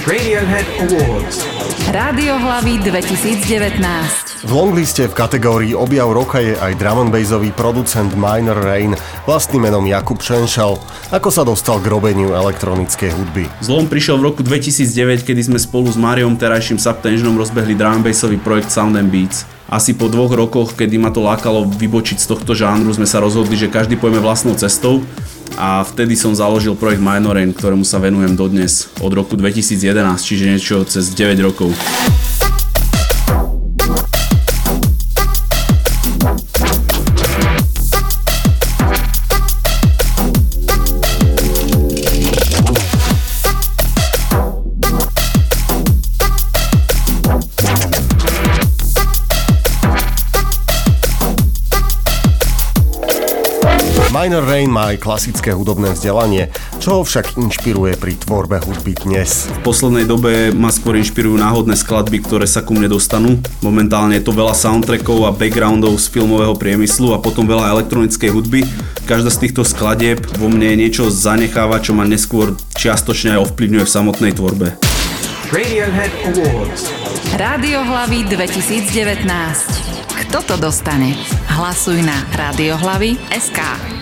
Radiohead Awards. Rádiohlavy 2019. V longliste v kategórii objav roka je aj drum and bassový producent Minor Rain vlastným menom Jakub Šenšal. Ako sa dostal k robeniu elektronickej hudby? Zlom prišiel v roku 2009, kedy sme spolu s Mariom terajším Subtensionom rozbehli drum and bassový projekt Sound and Beats. Asi po 2 rokoch, kedy ma to lákalo vybočiť z tohto žánru, sme sa rozhodli, že každý pôjme vlastnou cestou a vtedy som založil projekt Minor Rain, ktorému sa venujem dodnes od roku 2011, čiže niečo cez 9 rokov. Minor Rain má aj klasické hudobné vzdelanie, čo ho však inšpiruje pri tvorbe hudby dnes. V poslednej dobe ma skôr inšpirujú náhodné skladby, ktoré sa ku mne dostanú. Momentálne je to veľa soundtrackov a backgroundov z filmového priemyslu a potom veľa elektronickej hudby. Každá z týchto skladieb vo mne niečo zanecháva, čo ma neskôr čiastočne aj ovplyvňuje v samotnej tvorbe. Radiohead Awards. Rádiohlavy 2019. Kto to dostane? Hlasuj na Rádiohlavy.sk.